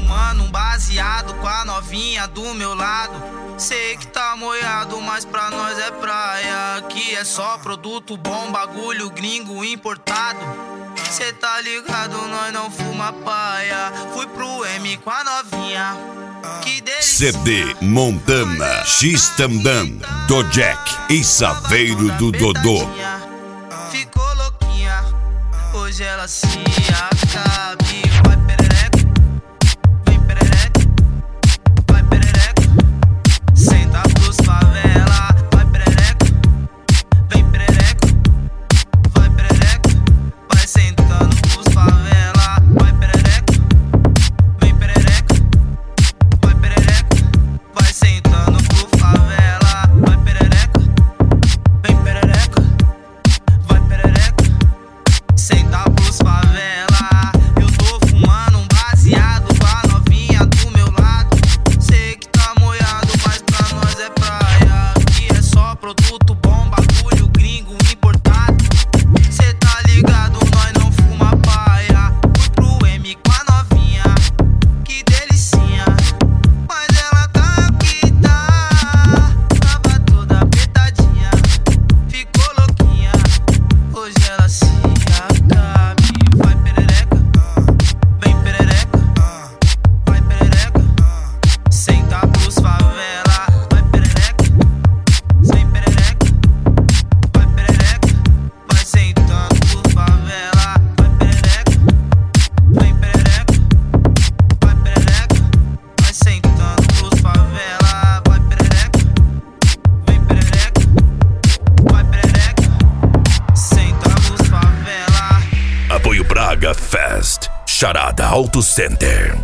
fumando um baseado com a novinha do meu lado. Sei que tá moiado, mas pra nós é praia. Aqui é só produto bom, bagulho gringo importado. Cê tá ligado, nós não fuma paia. Fui pro M com a novinha. Que delícia. CD Montana X Tamdan do Jack e Saveiro do Dodô. Ficou louquinha, hoje ela se acabe. Vai perereca, vem perereca, vai perereca, senta pros favela. Vai perereca, vem perereca, vai perereca, vai sentando pros favela. Vai perereca, vem perereca, vai perereca, vai sentando pro favela. Vai perereca, vem perereca, vai perereca, senta pros favela. Eu tô fumando um baseado com a novinha do meu lado. Sei que tá moiado, mas pra nós é praia. Aqui é só produto bom, bagulho gringo importado. Cê tá ligado, nós não fuma paia. Fui pro M com a novinha, que delicinha. Mas ela tá aqui, tá. Tava toda apertadinha, ficou louquinha, hoje ela se acabe. Vai perereca, vem perereca, vai perereca, senta pros favela. Vai perereca, vem perereca, vai perereca, vai sentando pros favela. Vai perereca, vem perereca, vai perereca, vai sentando pros favela. Vai perereca, vem perereca, vai perereca, senta pros favela. Apoio Braga Fest, Charada Auto Center.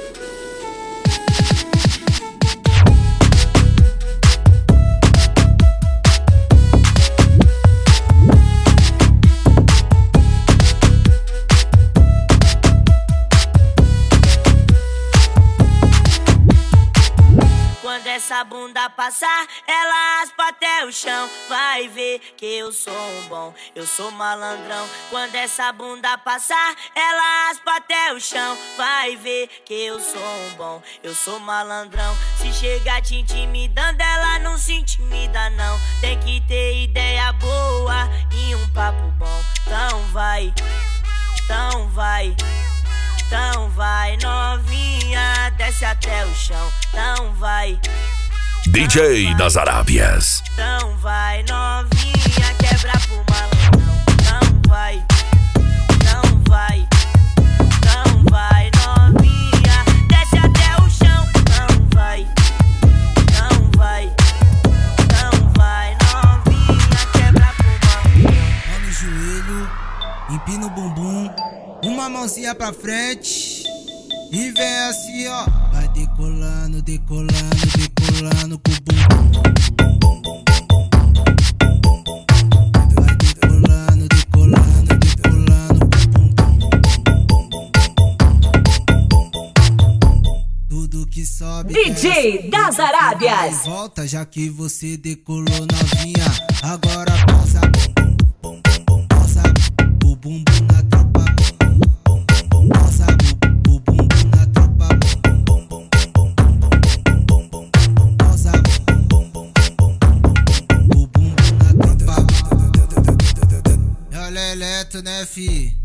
Quando essa bunda passar, ela raspa até o chão. Vai ver que eu sou um bom, eu sou malandrão. Quando essa bunda passar, ela raspa até o chão. Vai ver que eu sou um bom, eu sou malandrão. Se chegar te intimidando, ela não se intimida não. Tem que ter ideia boa e um papo bom. Então vai, então vai, então vai novinha, desce até o chão. Então vai, DJ das Arábias. então vai novinha, quebra pro malandrão. Então vai, então vai, então vai novinha, desce até o chão. Então vai, então vai, então vai novinha, quebra pro malandrão. Mão no joelho, empina o bumbum, uma mãozinha pra frente e vem assim, ó. Vai decolando, decolando, decolando com o bumbum. Vai decolando, decolando, decolando com o bumbum. Tudo que sobe DJ das Arábias. volta, já que você decolou novinha. Agora pausa, bum, bum, bum, bum, pausa o bumbum na tropa, bum, bum, bum, bum, pausa o bumbum na tropa, bum, bum, bum, bum, bum, bum, bum, bum, pausa bum, bum, bum, bum, o bumbum na tropa. É o Leleto, né, fi?